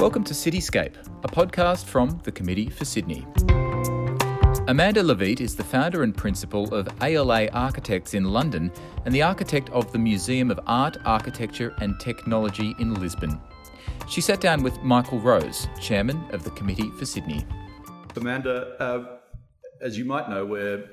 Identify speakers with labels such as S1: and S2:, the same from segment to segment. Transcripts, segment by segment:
S1: Welcome to Cityscape, a podcast from the Committee for Sydney. Amanda Levitt is the founder and principal of ALA Architects in London and the architect of the Museum of Art, Architecture and Technology in Lisbon. She sat down with Michael Rose, chairman of the Committee for Sydney.
S2: Amanda, as you might know, we're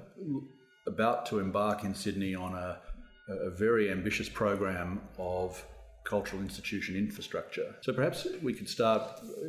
S2: about to embark in Sydney on a very ambitious program of cultural institution infrastructure. So perhaps we could start,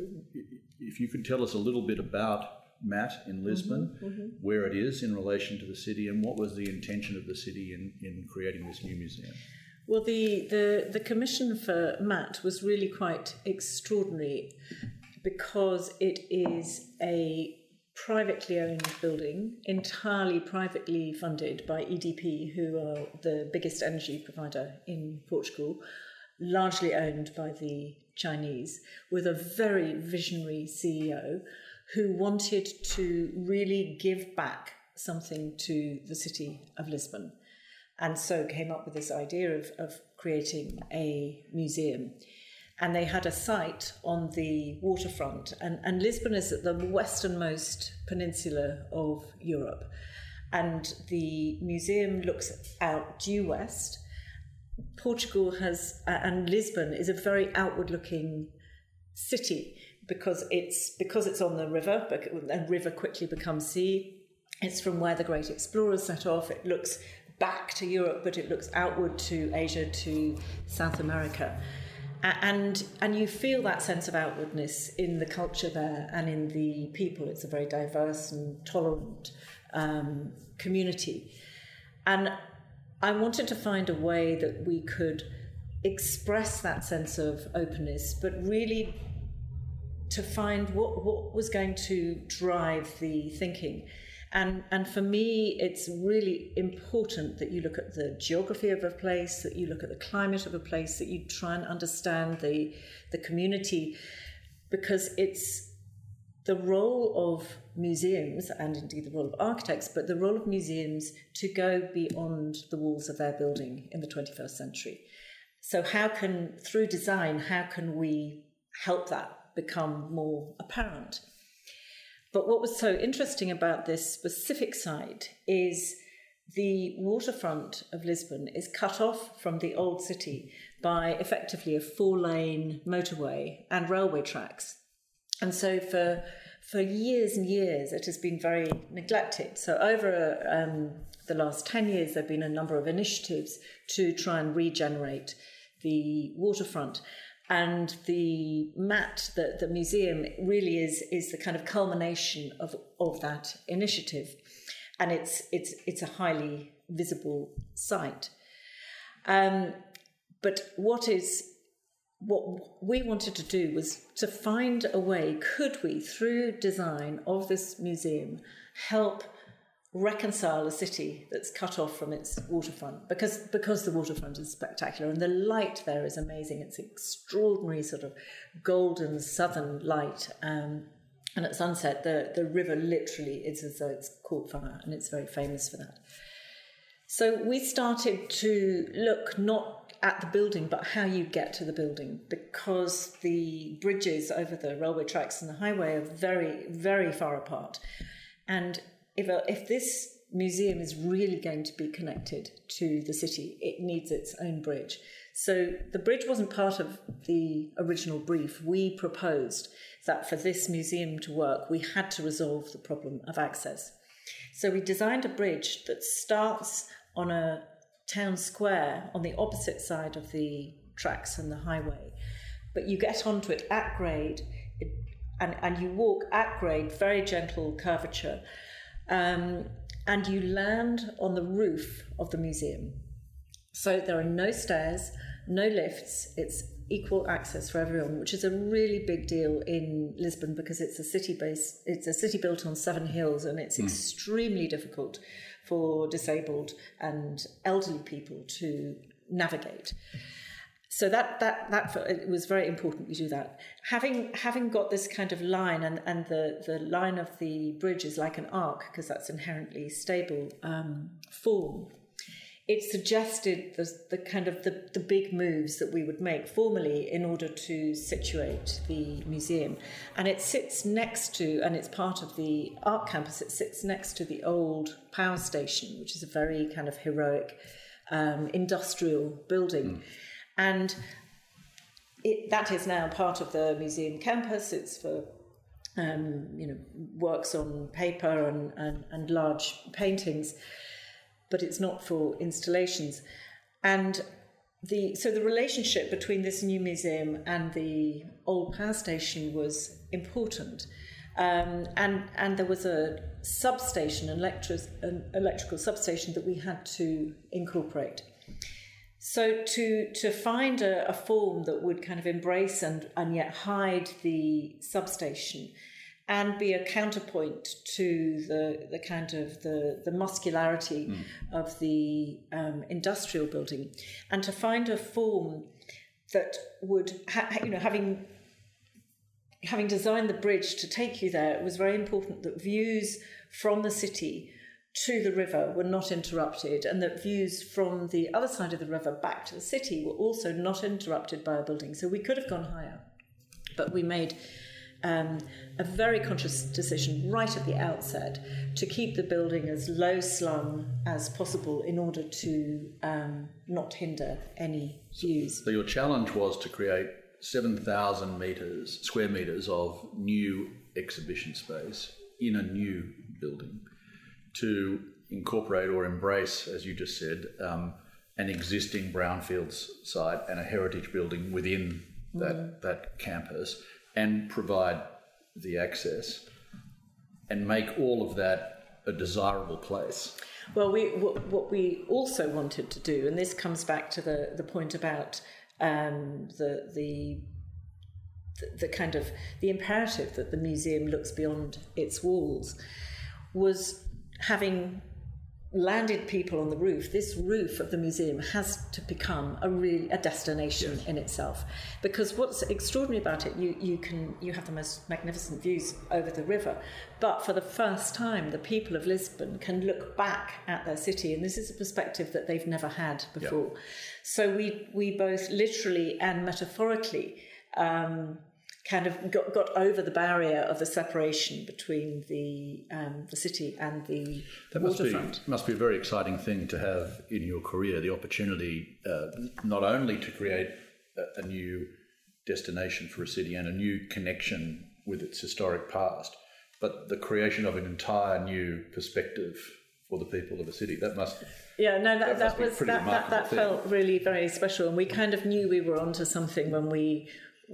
S2: if you could tell us a little bit about MAT in Lisbon, where it is in relation to the city, and what was the intention of the city in creating this new museum?
S3: Well, the commission for MAT was really quite extraordinary because it is a privately owned building, entirely privately funded by EDP, who are the biggest energy provider in Portugal, largely owned by the Chinese, with a very visionary CEO who wanted to really give back something to the city of Lisbon. And so came up with this idea of creating a museum. And they had a site on the waterfront. And Lisbon is at the westernmost peninsula of Europe. And the museum looks out due west. Portugal has, and Lisbon is a very outward-looking city because it's on the river, and river quickly becomes sea. It's from where the great explorers set off. It looks back to Europe, but it looks outward to Asia, to South America. And you feel that sense of outwardness in the culture there and in the people. It's a very diverse and tolerant community. And I wanted to find a way that we could express that sense of openness, but really to find what was going to drive the thinking. And for me, it's really important that you look at the geography of a place, that you look at the climate of a place, that you try and understand the community, because it's the role of museums, and indeed the role of architects, but the role of museums to go beyond the walls of their building in the 21st century. So through design, how can we help that become more apparent? But what was so interesting about this specific site is the waterfront of Lisbon is cut off from the old city by effectively a 4-lane motorway and railway tracks. And so for years and years, it has been very neglected. So over the last 10 years, there have been a number of initiatives to try and regenerate the waterfront. And the MAT, the museum, really is the kind of culmination of that initiative. And it's a highly visible site. But what we wanted to do was to find a way, could we, through design of this museum, help reconcile a city that's cut off from its waterfront, because the waterfront is spectacular and the light there is amazing. It's extraordinary sort of golden southern light, and at sunset the river literally is as though it's caught fire, and it's very famous for that. So we started to look not at the building but how you get to the building, because the bridges over the railway tracks and the highway are very, very far apart. And if this museum is really going to be connected to the city, it needs its own bridge. So the bridge wasn't part of the original brief. We proposed that for this museum to work, we had to resolve the problem of access. So we designed a bridge that starts on a town square on the opposite side of the tracks and the highway, but you get onto it at grade, and you walk at grade, very gentle curvature, and you land on the roof of the museum. So there are no stairs, no lifts. It's equal access for everyone, which is a really big deal in Lisbon because it's a city built on 7 hills, and it's extremely difficult for disabled and elderly people to navigate. So that it was very important we do that. Having got this kind of line, and the line of the bridge is like an arc because that's inherently stable form. it suggested the kind of the big moves that we would make formally in order to situate the museum. And it sits next to, and it's part of the art campus, it sits next to the old power station, which is a very kind of heroic industrial building. And that is now part of the museum campus. It's for works on paper and large paintings, but it's not for installations. And so the relationship between this new museum and the old power station was important. And there was a substation, an electrical substation that we had to incorporate. So to find a form that would kind of embrace and yet hide the substation and be a counterpoint to the kind of the muscularity of the industrial building, and to find a form that would, having designed the bridge to take you there, it was very important that views from the city to the river were not interrupted, and that views from the other side of the river back to the city were also not interrupted by a building. So we could have gone higher, but we made a very conscious decision right at the outset to keep the building as low slung as possible in order to not hinder any views.
S2: So your challenge was to create 7,000 square metres of new exhibition space in a new building to incorporate or embrace, as you just said, an existing brownfields site and a heritage building within that campus, and provide the access and make all of that a desirable place.
S3: Well, what we also wanted to do, and this comes back to the point about the kind of the imperative that the museum looks beyond its walls, was having landed people on the roof. This roof of the museum has to become a destination in itself, because what's extraordinary about it, you have the most magnificent views over the river, but for the first time the people of Lisbon can look back at their city, and this is a perspective that they've never had before. So we both literally and metaphorically kind of got over the barrier of the separation between the city and the waterfront.
S2: That must be a very exciting thing to have in your career, the opportunity not only to create a new destination for a city and a new connection with its historic past, but the creation of an entire new perspective for the people of a city. That felt really very special, and we kind of knew we were onto something when we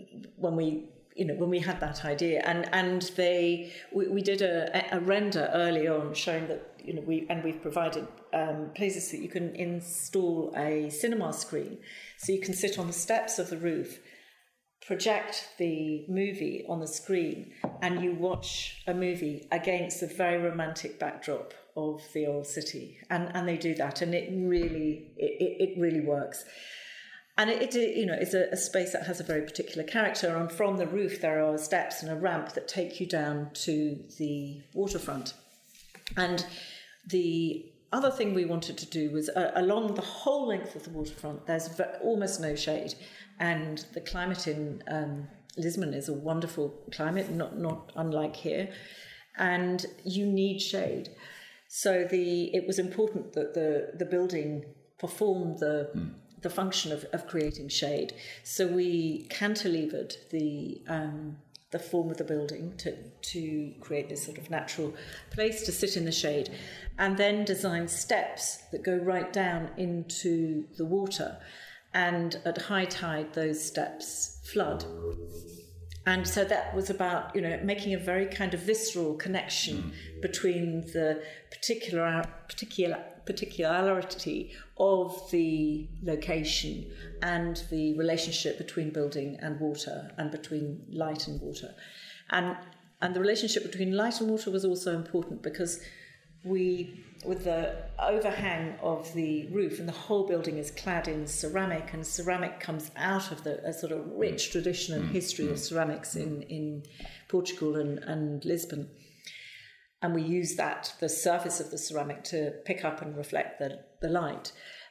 S2: had that idea, and we did a render early on showing that we've provided places that you can install a cinema screen, so you can sit on the steps of the roof, project the movie on the screen, and you watch a movie against the very romantic backdrop of the old city, and they do that, and it really works. And it's a space that has a very particular character. And from the roof, there are steps and a ramp that take you down to the waterfront. And the other thing we wanted to do was along the whole length of the waterfront, there's almost no shade. And the climate in Lisbon is a wonderful climate, not unlike here. And you need shade. So it was important that the building performed the function of creating shade. So we cantilevered the form of the building to create this sort of natural place to sit in the shade, and then designed steps that go right down into the water, and at high tide those steps flood. And so that was about making a very kind of visceral connection between the particularity of the location and the relationship between building and water, and between light and water. And the relationship between light and water was also important because with the overhang of the roof, and the whole building is clad in ceramic, and ceramic comes out of a sort of rich tradition and history of ceramics in Portugal and Lisbon. And we use the surface of the ceramic to pick up and reflect the light.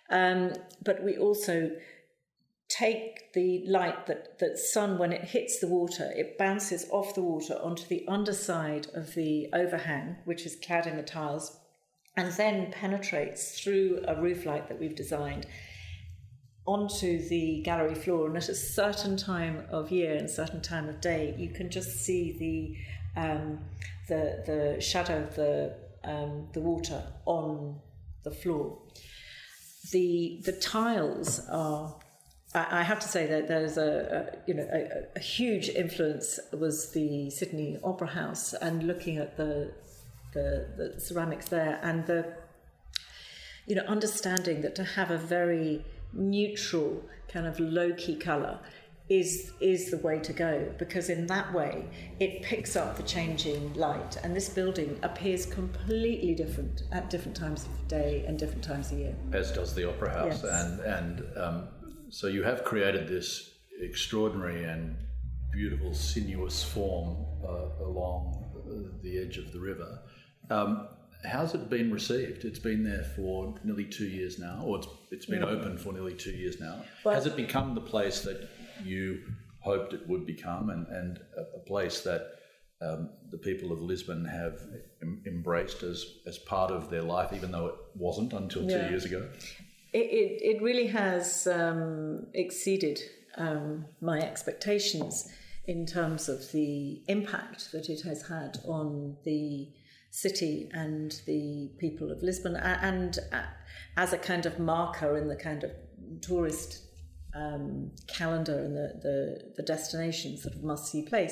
S3: But we also take the light that sun, when it hits the water, it bounces off the water onto the underside of the overhang, which is clad in the tiles, and then penetrates through a roof light that we've designed onto the gallery floor. And at a certain time of year and a certain time of day, you can just see the shadow of the water on the floor. The tiles are, I have to say that there's a huge influence was the Sydney Opera House, and looking at the ceramics there, and the understanding that to have a very neutral kind of low-key colour is the way to go, because in that way it picks up the changing light, and this building appears completely different at different times of day and different times of year.
S2: As does the Opera House.
S3: Yes.
S2: And so you have created this extraordinary and beautiful sinuous form along the edge of the river. How's it been received? It's been there for nearly 2 years now, or it's been open for nearly 2 years now.
S3: Well,
S2: has it become the place that you hoped it would become, and a place that the people of Lisbon have embraced as part of their life, even though it wasn't until 2 years ago?
S3: It really has exceeded my expectations in terms of the impact that it has had on the city and the people of Lisbon, and as a kind of marker in the kind of tourist calendar and the destination sort of must-see place.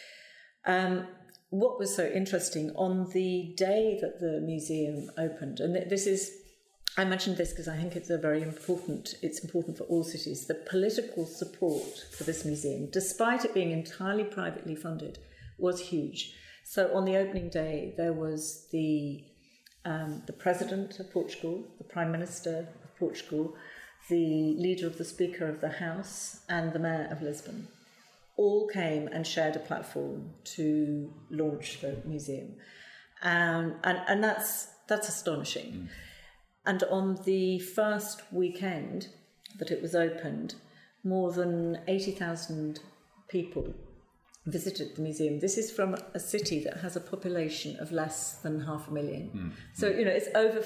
S3: What was so interesting, on the day that the museum opened, and this is, I mentioned this because I think it's important for all cities, the political support for this museum, despite it being entirely privately funded, was huge. So on the opening day, there was the President of Portugal, the Prime Minister of Portugal, the leader of the Speaker of the House, and the Mayor of Lisbon. All came and shared a platform to launch the museum. And that's astonishing. Mm. And on the first weekend that it was opened, more than 80,000 people visited the museum. This is from a city that has a population of less than 500,000. Mm. So, it's over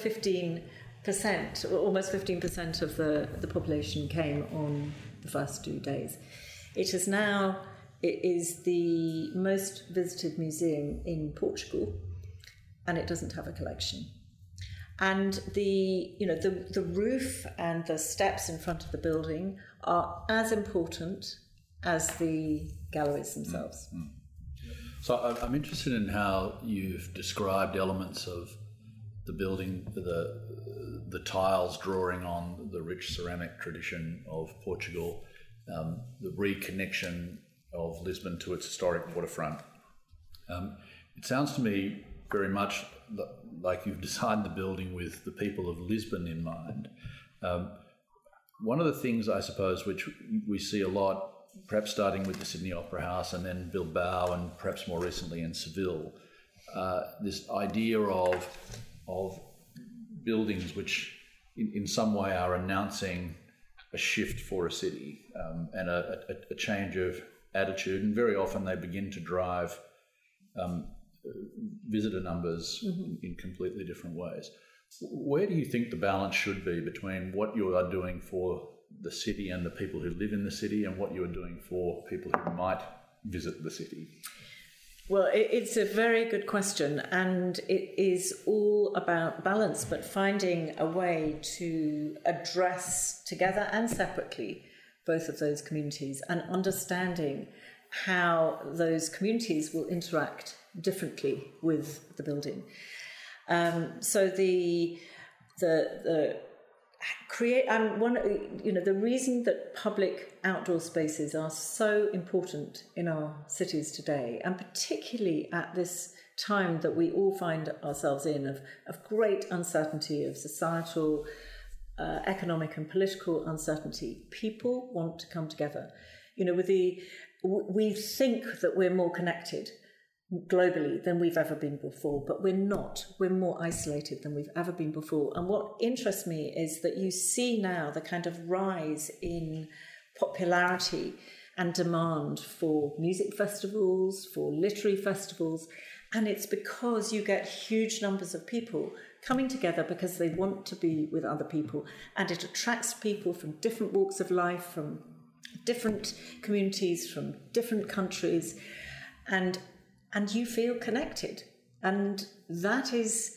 S3: 15%, almost 15% of the population came on the first 2 days. It is the most visited museum in Portugal, and it doesn't have a collection. And the roof and the steps in front of the building are as important as the galleries themselves. Mm-hmm.
S2: So I'm interested in how you've described elements of the building, the tiles drawing on the rich ceramic tradition of Portugal, the reconnection of Lisbon to its historic waterfront. It sounds to me very much like you've designed the building with the people of Lisbon in mind. One of the things, I suppose, which we see a lot, perhaps starting with the Sydney Opera House and then Bilbao and perhaps more recently in Seville, this idea of buildings which in some way are announcing a shift for a city and a change of attitude, and very often they begin to drive visitor numbers in completely different ways. Where do you think the balance should be between what you are doing for the city and the people who live in the city and what you are doing for people who might visit the city?
S3: Well, it's a very good question, and it is all about balance, but finding a way to address together and separately both of those communities, and understanding how those communities will interact differently with the building. So the reason that public outdoor spaces are so important in our cities today, and particularly at this time that we all find ourselves in of great uncertainty, of societal, economic and political uncertainty, people want to come together. We think that we're more connected globally than we've ever been before, but we're not. We're more isolated than we've ever been before. And what interests me is that you see now the kind of rise in popularity and demand for music festivals, for literary festivals, and it's because you get huge numbers of people coming together because they want to be with other people, and it attracts people from different walks of life, from different communities, from different countries, and you feel connected. And that is,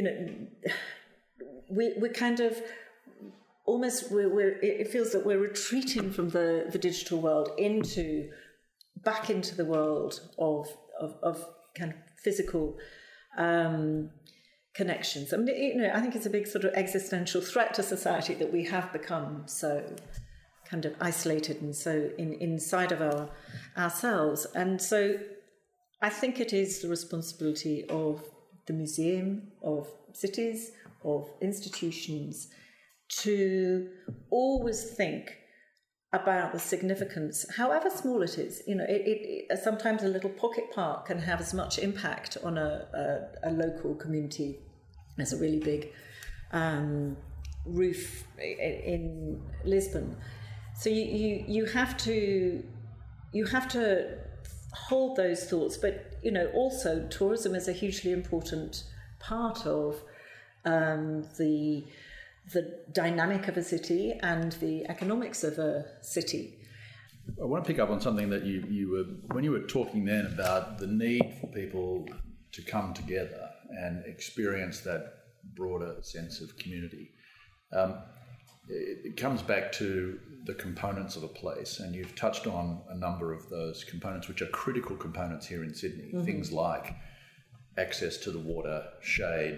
S3: we're kind of almost, it feels that we're retreating from the digital world back into the world of kind of physical connections. I mean, I think it's a big sort of existential threat to society that we have become so kind of isolated and so inside of ourselves. And so I think it is the responsibility of the museum, of cities, of institutions to always think about the significance, however small it is. Sometimes a little pocket park can have as much impact on a local community as a really big roof in Lisbon. So you have to hold those thoughts, but also tourism is a hugely important part of the dynamic of a city and the economics of a city.
S2: I want to pick up on something that when you were talking then about the need for people to come together and experience that broader sense of community. It comes back to the components of a place, and you've touched on a number of those components, which are critical components here in Sydney. Mm-hmm. Things like access to the water, shade,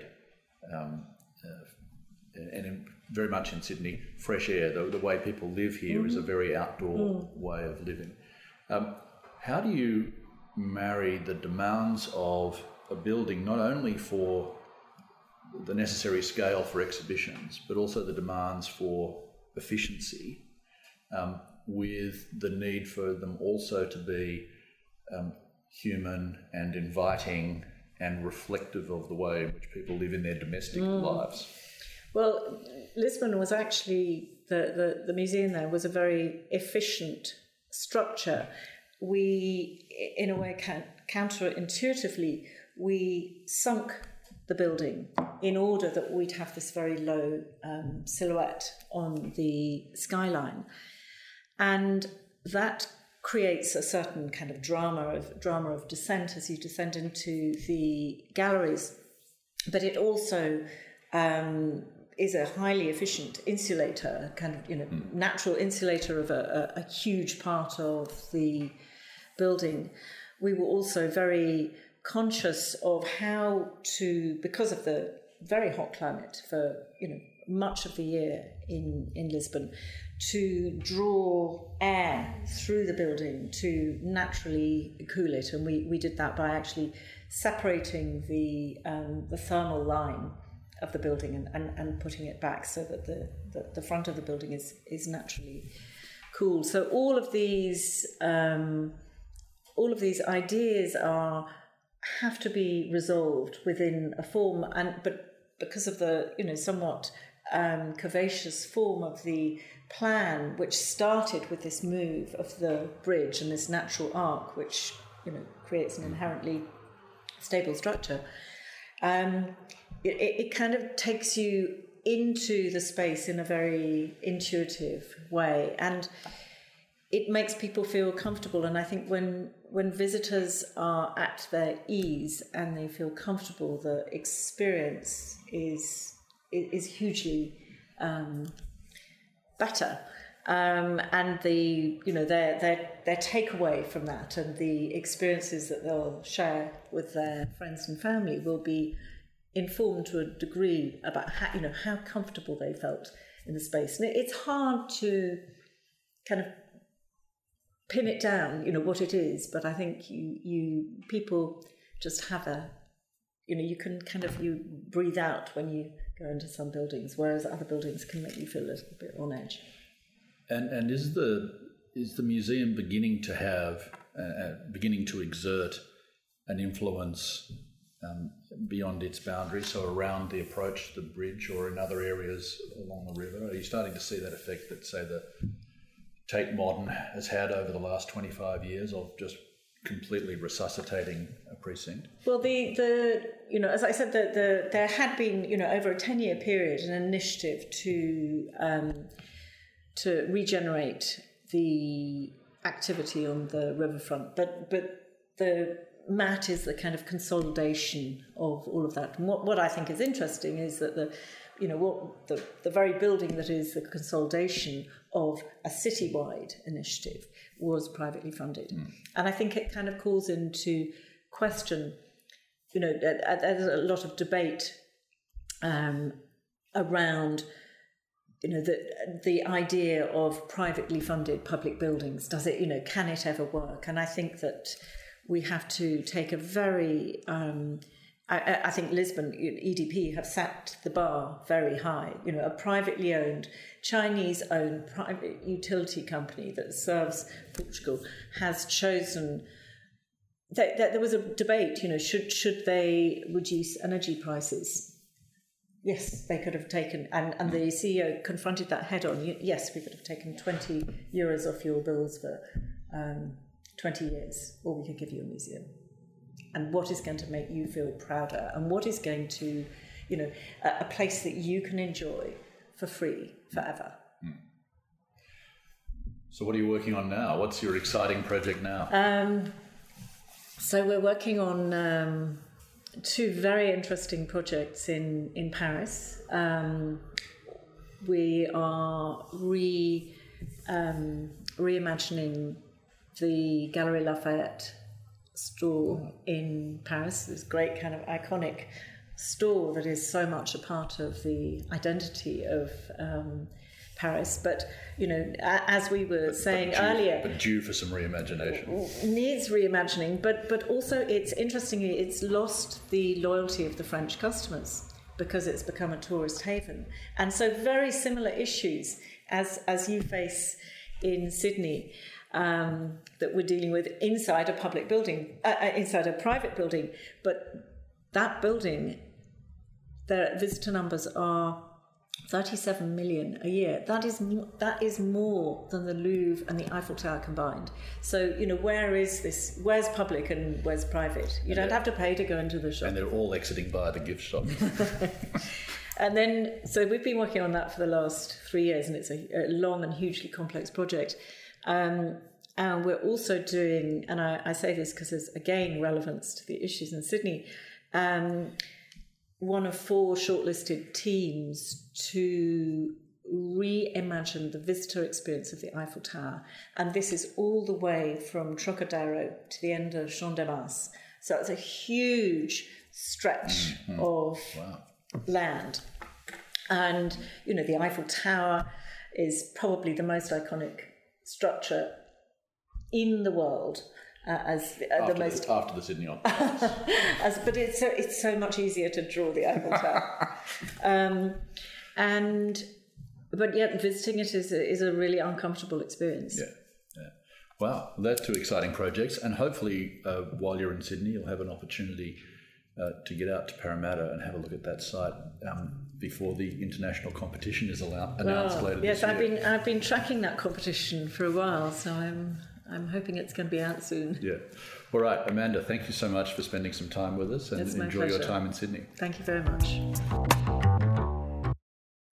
S2: and very much in Sydney, fresh air. The way people live here mm-hmm. is a very outdoor way of living. How do you marry the demands of a building, not only for the necessary scale for exhibitions, but also the demands for efficiency, with the need for them also to be human and inviting and reflective of the way in which people live in their domestic lives?
S3: Well, Lisbon was actually, the museum there was a very efficient structure. We, in a way, counterintuitively, we sunk the building in order that we'd have this very low silhouette on the skyline. And that creates a certain kind of drama of descent as you descend into the galleries. But it also is a highly efficient insulator, kind of natural insulator of a huge part of the building. We were also very conscious of how to, because of the very hot climate for much of the year in Lisbon, to draw air through the building to naturally cool it, and we did that by actually separating the thermal line of the building and putting it back so that the front of the building is naturally cooled. So all of these ideas have to be resolved within a form, but because of the somewhat curvaceous form of the plan, which started with this move of the bridge and this natural arc, which creates an inherently stable structure, it kind of takes you into the space in a very intuitive way, and it makes people feel comfortable. And I think when visitors are at their ease and they feel comfortable, the experience is hugely better. And their takeaway from that and the experiences that they'll share with their friends and family will be informed to a degree about how comfortable they felt in the space. And it's hard to kind of pin it down, what it is, but I think people just have you can kind of, you breathe out when you go into some buildings, whereas other buildings can make you feel a little bit on edge.
S2: And is the museum beginning to exert an influence beyond its boundaries, so around the approach to the bridge or in other areas along the river? Are you starting to see that effect that, say, the Tate Modern has had over the last 25 years of just completely resuscitating a precinct?
S3: Well, as I said, there had been, over a 10-year period, an initiative to regenerate the activity on the riverfront, but the MAT is the kind of consolidation of all of that. And what I think is interesting is that the very building that is the consolidation of a citywide initiative was privately funded. And I think it kind of calls into question, there's a lot of debate around, the idea of privately funded public buildings. Does it, can it ever work? And I think that we have to take a very, I think Lisbon, EDP, have set the bar very high. A privately owned, Chinese-owned private utility company that serves Portugal has chosen. There was a debate, should they reduce energy prices? Yes, they could have taken, and the CEO confronted that head on. Yes, we could have taken €20 off your bills for 20 years, or we could give you a museum. And what is going to make you feel prouder, and what is going to, a place that you can enjoy for free forever.
S2: So what are you working on now? What's your exciting project now?
S3: So we're working on two very interesting projects in Paris. We are reimagining the Galeries Lafayette store in Paris, this great kind of iconic store that is so much a part of the identity of Paris. But, as we were saying earlier...
S2: But due for some reimagination.
S3: Needs reimagining, but also interestingly, it's lost the loyalty of the French customers because it's become a tourist haven. And so very similar issues as you face in Sydney, that we're dealing with inside a public building, inside a private building. But that building, their visitor numbers are 37 million a year. That is more than the Louvre and the Eiffel Tower combined. So, where is this? Where's public and where's private? You don't have to pay to go into the shop.
S2: And they're all exiting via the gift shop.
S3: And then, so we've been working on that for the last 3 years, and it's a long and hugely complex project. And we're also doing, and I say this because there's, again, relevance to the issues in Sydney, one of 4 shortlisted teams to reimagine the visitor experience of the Eiffel Tower. And this is all the way from Trocadero to the end of Champ de Mars. So it's a huge stretch of land. And, the Eiffel Tower is probably the most iconic structure in the world. After
S2: the Sydney Opera.
S3: But it's so much easier to draw the Eiffel Tower. But yet visiting it is a really uncomfortable experience.
S2: Yeah. Wow, that's 2 exciting projects, and hopefully while you're in Sydney you'll have an opportunity to get out to Parramatta and have a look at that site before the international competition is announced later this year.
S3: Yes, I've been tracking that competition for a while, so I'm hoping it's going to be out soon.
S2: Yeah. All right, Amanda, thank you so much for spending some time with us, and enjoy your time in Sydney.
S3: Thank you very much.